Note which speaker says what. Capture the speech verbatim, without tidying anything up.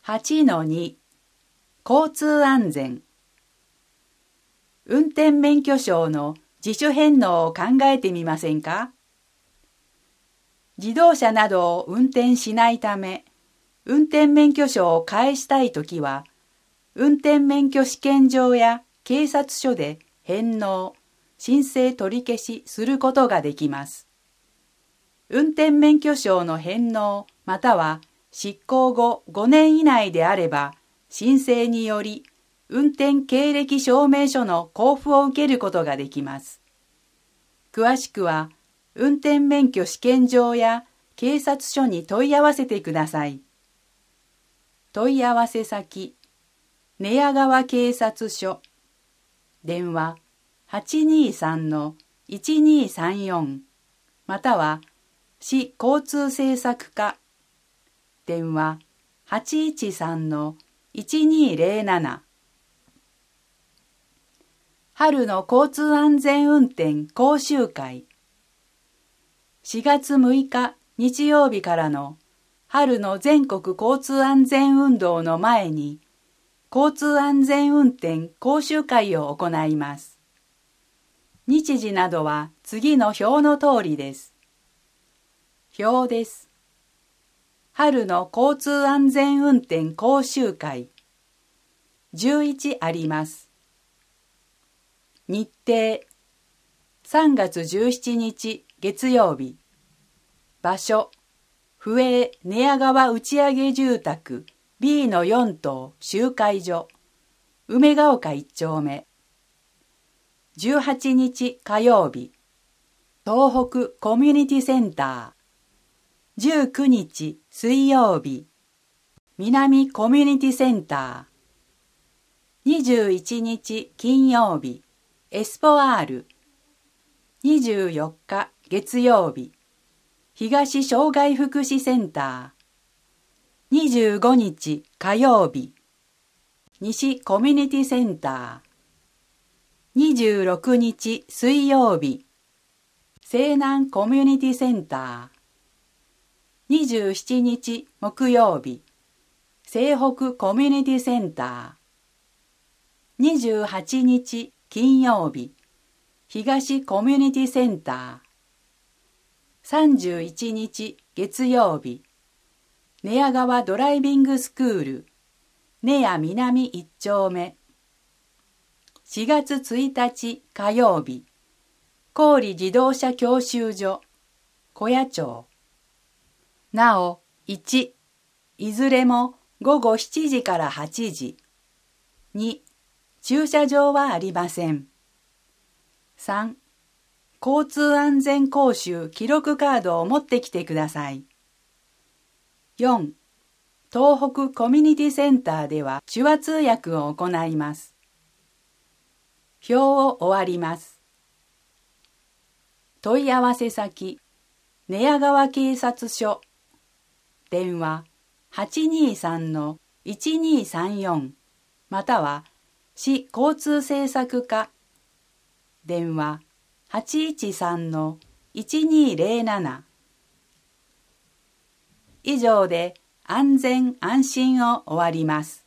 Speaker 1: はちのに 交通安全。運転免許証の自主返納を考えてみませんか？自動車などを運転しないため、運転免許証を返したいときは、運転免許試験場や警察署で返納、申請取り消しすることができます。運転免許証の返納または失効後ごねん以内であれば、申請により運転経歴証明書の交付を受けることができます。詳しくは、運転免許試験場や警察署に問い合わせてください。問い合わせ先、寝屋川警察署、電話 はちにさんのいちにさんよん または市交通政策課、電話 はちいちさんのいちにぜろなな。春の交通安全運転講習会。しがつむいか日曜日からの春の全国交通安全運動の前に、交通安全運転講習会を行います。日時などは次の表の通りです。表です。春の交通安全運転講習会。じゅういちあります。日程。さんがつじゅうしちにち月曜日。場所。府営寝屋川打上住宅 ビーのよん棟集会所。梅ヶ丘いち丁目。じゅうはちにち火曜日。東北コミュニティセンター。じゅうくにち水曜日。南コミュニティセンター。にじゅういちにち金曜日。エスポアール。にじゅうよっか月曜日。東障害福祉センター。にじゅうごにち火曜日。西コミュニティセンター。にじゅうろくにち水曜日。西南コミュニティセンター。にじゅうしちにち木曜日。西北コミュニティセンター。にじゅうはちにち金曜日。東コミュニティセンター。さんじゅういちにち月曜日。寝屋川ドライビングスクール。寝屋南いち丁目。しがつついたち火曜日。郡自動車教習所。小谷町。なお、いち、いずれもごごしちじからはちじ。に、駐車場はありません。さん、交通安全講習記録カードを持ってきてください。よん、東北コミュニティセンターでは手話通訳を行います。表を終わります。問い合わせ先、寝屋川警察署。電話 はちにさんのいちにさんよん または市交通政策課。電話 はちいちさんのいちにぜろなな。以上で安全安心を終わります。